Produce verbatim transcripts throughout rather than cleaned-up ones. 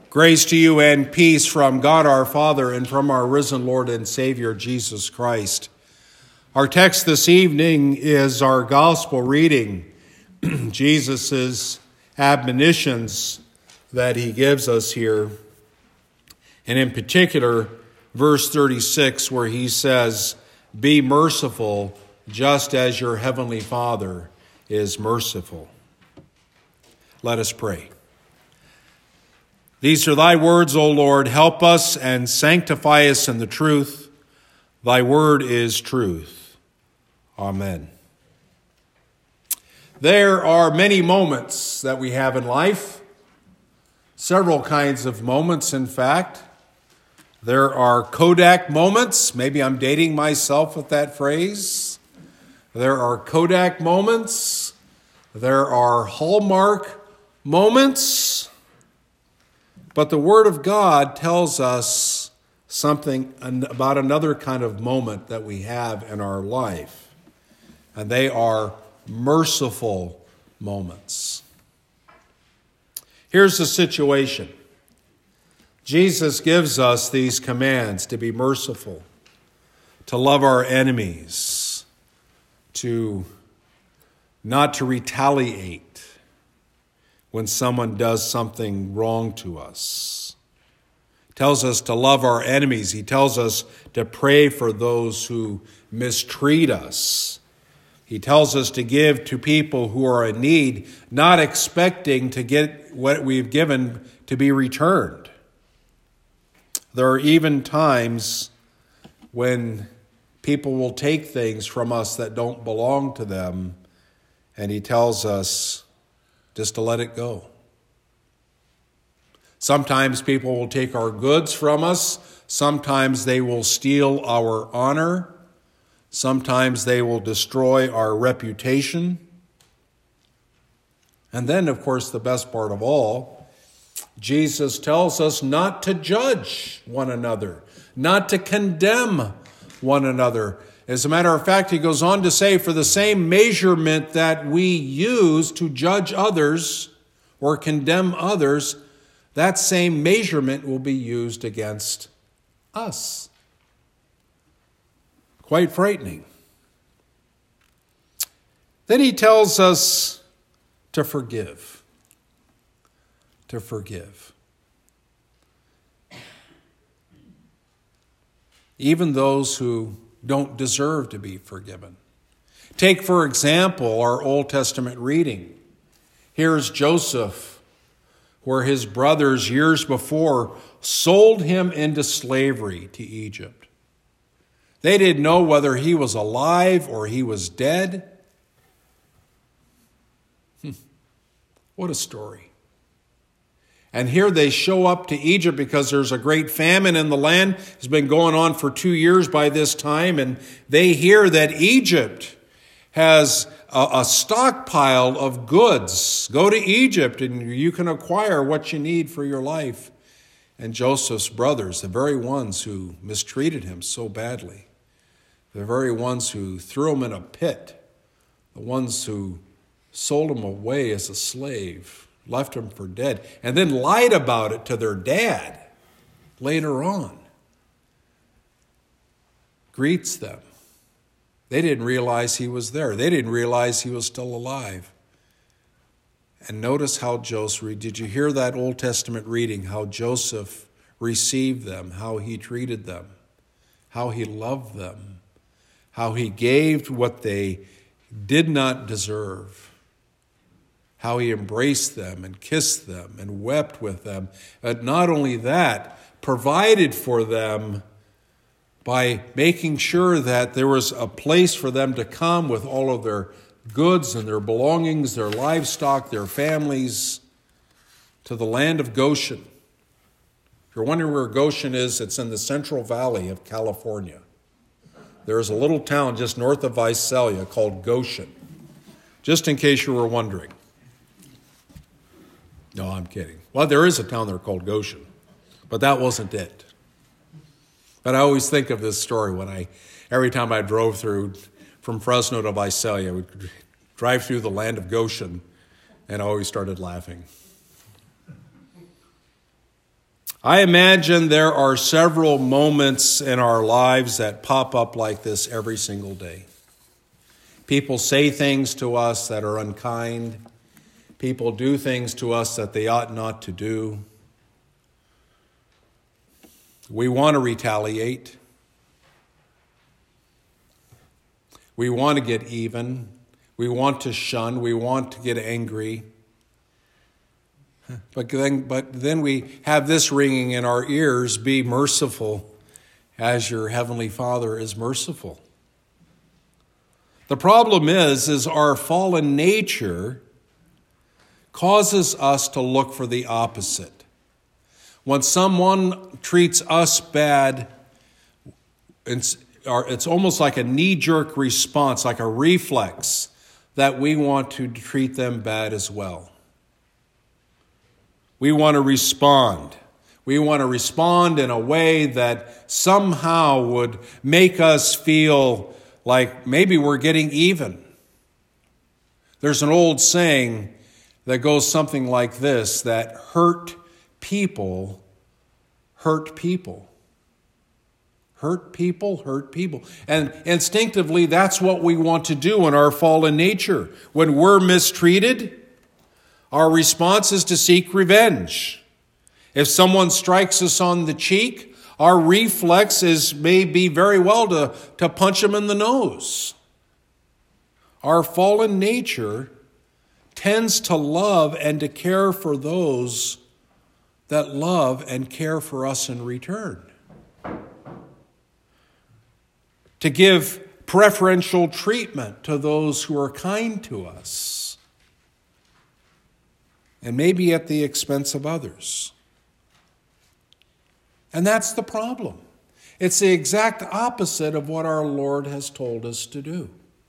Grace to you and peace from God our Father and from our risen Lord and Savior Jesus Christ. Our text this evening is our gospel reading, Jesus' admonitions that he gives us here. And in particular, verse thirty-six, where he says, "Be merciful just as your heavenly Father is merciful." Let us pray. These are thy words, O Lord. Help us and sanctify us in the truth. Thy word is truth. Amen. There are many moments that we have in life, several kinds of moments, in fact. There are Kodak moments. Maybe I'm dating myself with that phrase. There are Kodak moments. There are Hallmark moments. But the Word of God tells us something about another kind of moment that we have in our life. And they are merciful moments. Here's the situation. Jesus gives us these commands to be merciful, to love our enemies, to not to retaliate when someone does something wrong to us. He tells us to love our enemies. He tells us to pray for those who mistreat us. He tells us to give to people who are in need, not expecting to get what we've given to be returned. There are even times when people will take things from us that don't belong to them, and he tells us just to let it go. Sometimes people will take our goods from us. Sometimes they will steal our honor. Sometimes they will destroy our reputation. And then, of course, the best part of all, Jesus tells us not to judge one another, not to condemn one another. As a matter of fact, he goes on to say, for the same measurement that we use to judge others or condemn others, that same measurement will be used against us. Quite frightening. Then he tells us to forgive. To forgive. Even those who don't deserve to be forgiven. Take, for example, our Old Testament reading. Here's Joseph, where his brothers years before sold him into slavery to Egypt. They didn't know whether he was alive or he was dead. What a story. And here they show up to Egypt because there's a great famine in the land. It's been going on for two years by this time. And they hear that Egypt has a, a stockpile of goods. Go to Egypt and you can acquire what you need for your life. And Joseph's brothers, the very ones who mistreated him so badly, the very ones who threw him in a pit, the ones who sold him away as a slave, left him for dead, and then lied about it to their dad later on, greets them. They didn't realize he was there. They didn't realize he was still alive. And notice how Joseph, did you hear that Old Testament reading, how Joseph received them, how he treated them, how he loved them, how he gave what they did not deserve, how he embraced them and kissed them and wept with them. But not only that, provided for them by making sure that there was a place for them to come with all of their goods and their belongings, their livestock, their families, to the land of Goshen. If you're wondering where Goshen is, it's in the Central Valley of California. There's a little town just north of Visalia called Goshen, just in case you were wondering. No, I'm kidding. Well, there is a town there called Goshen, but that wasn't it. But I always think of this story when I, every time I drove through from Fresno to Visalia, I would drive through the land of Goshen, and I always started laughing. I imagine there are several moments in our lives that pop up like this every single day. People say things to us that are unkind. People do things to us that they ought not to do. We want to retaliate. We want to get even. We want to shun. We want to get angry. But then, but then we have this ringing in our ears, be merciful as your heavenly Father is merciful. The problem is, is our fallen nature causes us to look for the opposite. When someone treats us bad, it's, it's almost like a knee-jerk response, like a reflex, that we want to treat them bad as well. We want to respond. We want to respond in a way that somehow would make us feel like maybe we're getting even. There's an old saying that goes something like this, that hurt people hurt people. Hurt people hurt people. And instinctively, that's what we want to do in our fallen nature. When we're mistreated, our response is to seek revenge. If someone strikes us on the cheek, our reflex is may be very well to, to punch them in the nose. Our fallen nature tends to love and to care for those that love and care for us in return. To give preferential treatment to those who are kind to us. And maybe at the expense of others. And that's the problem. It's the exact opposite of what our Lord has told us to do.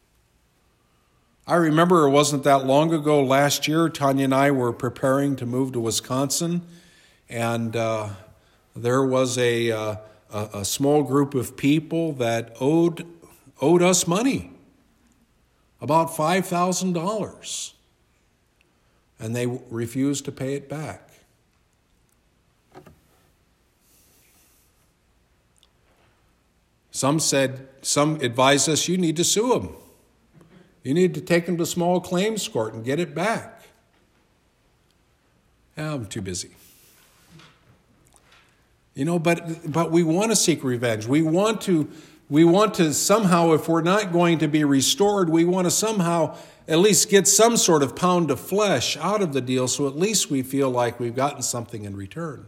I remember it wasn't that long ago, last year, Tanya and I were preparing to move to Wisconsin, and uh, there was a, uh, a, a small group of people that owed, owed us money, about five thousand dollars. And they refused to pay it back. Some said, some advised us, you need to sue them. You need to take them to small claims court and get it back. Yeah, I'm too busy. You know, but but we want to seek revenge. We want to we want to somehow, if we're not going to be restored, we want to somehow at least get some sort of pound of flesh out of the deal, so at least we feel like we've gotten something in return.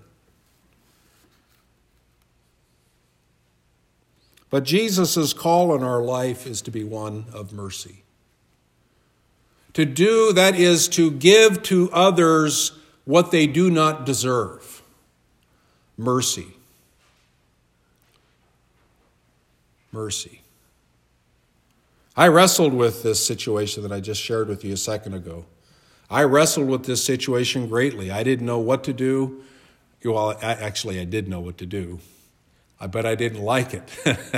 But Jesus' call in our life is to be one of mercy. To do, that is, to give to others what they do not deserve. Mercy. Mercy. I wrestled with this situation that I just shared with you a second ago. I wrestled with this situation greatly. I didn't know what to do. Well, I, actually, I did know what to do, but I didn't like it.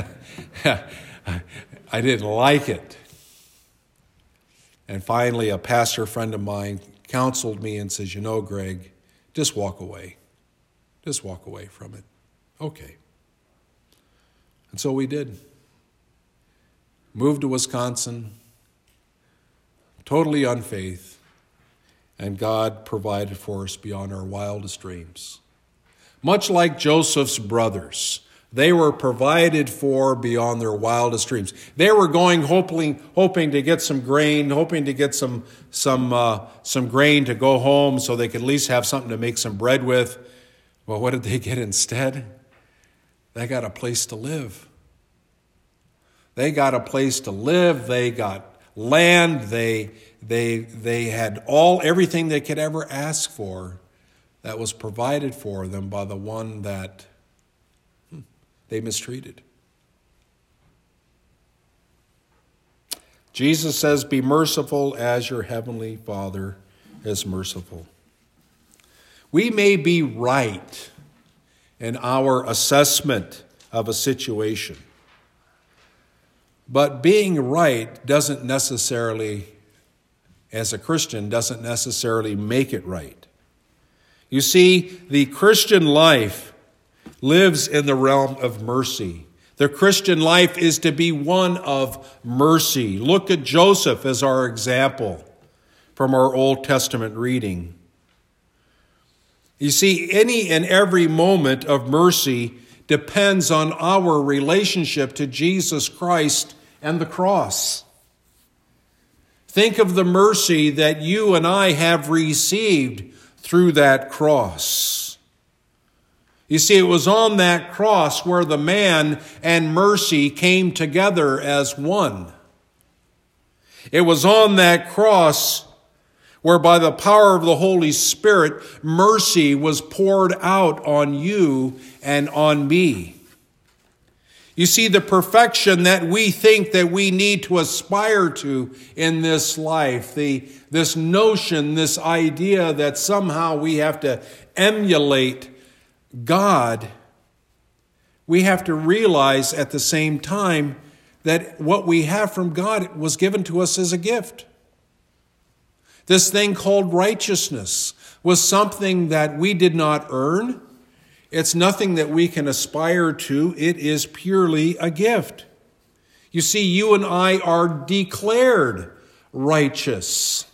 I didn't like it. And finally, a pastor friend of mine counseled me and says, you know, Greg, just walk away. Just walk away from it. Okay. And so we did. Moved to Wisconsin, totally on faith, and God provided for us beyond our wildest dreams. Much like Joseph's brothers, they were provided for beyond their wildest dreams. They were going hoping, hoping to get some grain, hoping to get some some uh, some grain to go home so they could at least have something to make some bread with. Well, what did they get instead? They got a place to live. They got a place to live. They got land. They they they had all everything they could ever ask for that was provided for them by the one that hmm, they mistreated. Jesus says, "Be merciful as your heavenly Father is merciful." We may be right in our assessment of a situation. But being right doesn't necessarily, as a Christian, doesn't necessarily make it right. You see, the Christian life lives in the realm of mercy. The Christian life is to be one of mercy. Look at Joseph as our example from our Old Testament reading. You see, any and every moment of mercy depends on our relationship to Jesus Christ and the cross. Think of the mercy that you and I have received through that cross. You see, it was on that cross where the man and mercy came together as one. It was on that cross where by the power of the Holy Spirit, mercy was poured out on you and on me. You see, the perfection that we think that we need to aspire to in this life, the, this notion, this idea that somehow we have to emulate God, we have to realize at the same time that what we have from God was given to us as a gift. This thing called righteousness was something that we did not earn. It's nothing that we can aspire to. It is purely a gift. You see, you and I are declared righteous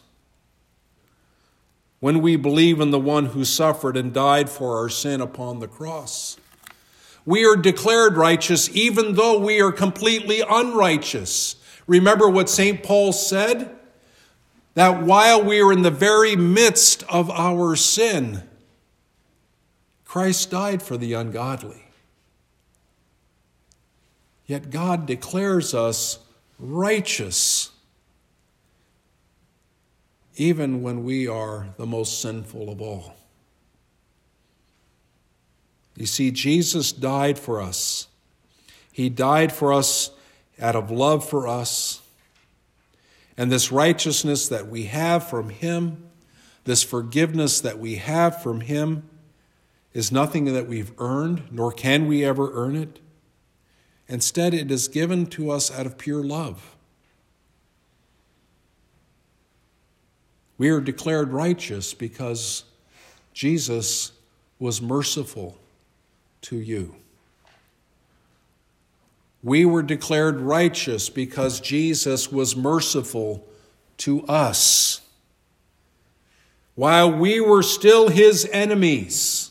when we believe in the one who suffered and died for our sin upon the cross. We are declared righteous even though we are completely unrighteous. Remember what Saint Paul said? That while we are in the very midst of our sin, Christ died for the ungodly. Yet God declares us righteous, even when we are the most sinful of all. You see, Jesus died for us. He died for us out of love for us. And this righteousness that we have from him, this forgiveness that we have from him, is nothing that we've earned, nor can we ever earn it. Instead, it is given to us out of pure love. We are declared righteous because Jesus was merciful to you. We were declared righteous because Jesus was merciful to us. While we were still his enemies,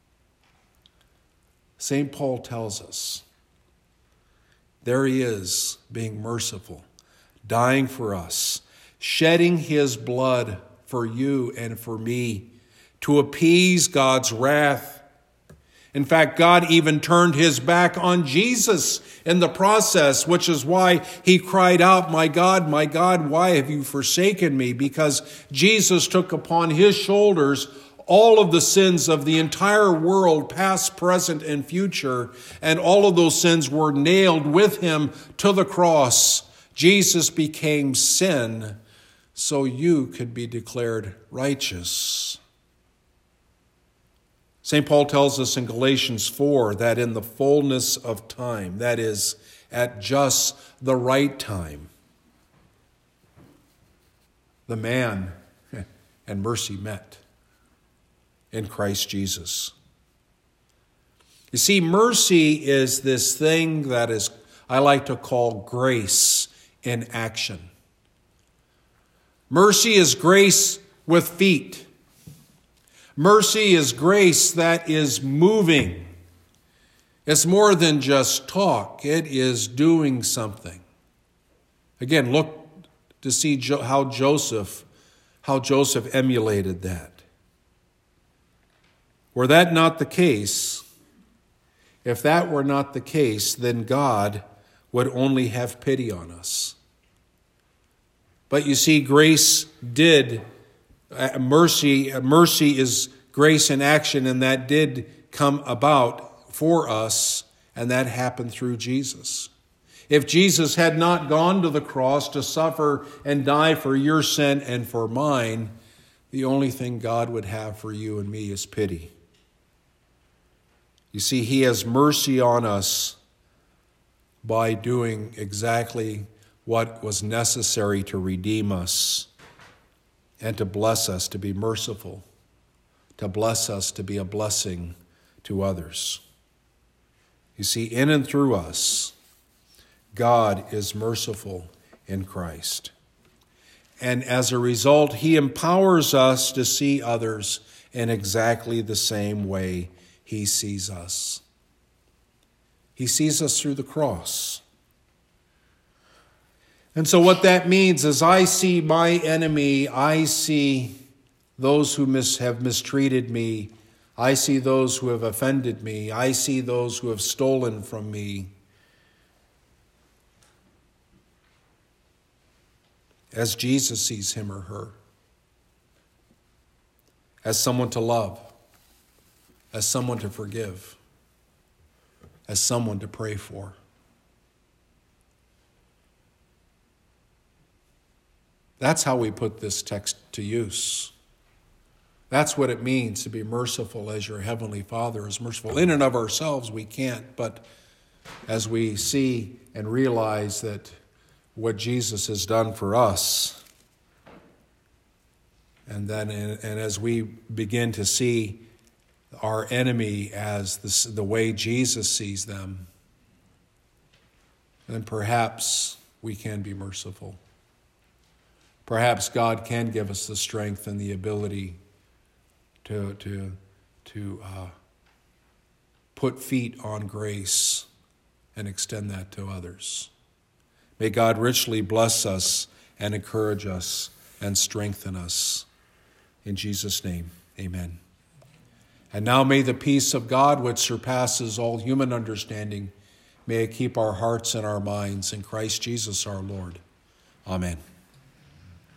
Saint Paul tells us, there he is being merciful, dying for us, shedding his blood for you and for me to appease God's wrath. In fact, God even turned his back on Jesus in the process, which is why he cried out, "My God, my God, why have you forsaken me?" Because Jesus took upon his shoulders all of the sins of the entire world, past, present, and future, and all of those sins were nailed with him to the cross. Jesus became sin so you could be declared righteous. Saint Paul tells us in Galatians four that in the fullness of time, that is, at just the right time, the man and mercy met in Christ Jesus. You see, mercy is this thing that is, I like to call grace in action. Mercy is grace with feet. Mercy is grace that is moving. It's more than just talk. It is doing something. Again, look to see how Joseph, how Joseph emulated that. Were that not the case, if that were not the case, then God would only have pity on us. But you see, grace did Uh, mercy, uh, mercy is grace in action, and that did come about for us, and that happened through Jesus. If Jesus had not gone to the cross to suffer and die for your sin and for mine, the only thing God would have for you and me is pity. You see, he has mercy on us by doing exactly what was necessary to redeem us and to bless us, to be merciful, to bless us to be a blessing to others. You see, in and through us, God is merciful in Christ. And as a result, he empowers us to see others in exactly the same way he sees us. He sees us through the cross. And so what that means is I see my enemy, I see those who mis- have mistreated me, I see those who have offended me, I see those who have stolen from me, as Jesus sees him or her, as someone to love, as someone to forgive, as someone to pray for. That's how we put this text to use. That's what it means to be merciful as your heavenly Father is merciful. In and of ourselves, we can't, but as we see and realize that what Jesus has done for us, and then and as we begin to see our enemy as the, the way Jesus sees them, then perhaps we can be merciful. Perhaps God can give us the strength and the ability to, to, to uh, put feet on grace and extend that to others. May God richly bless us and encourage us and strengthen us. In Jesus' name, amen. And now may the peace of God, which surpasses all human understanding, may it keep our hearts and our minds in Christ Jesus our Lord. Amen.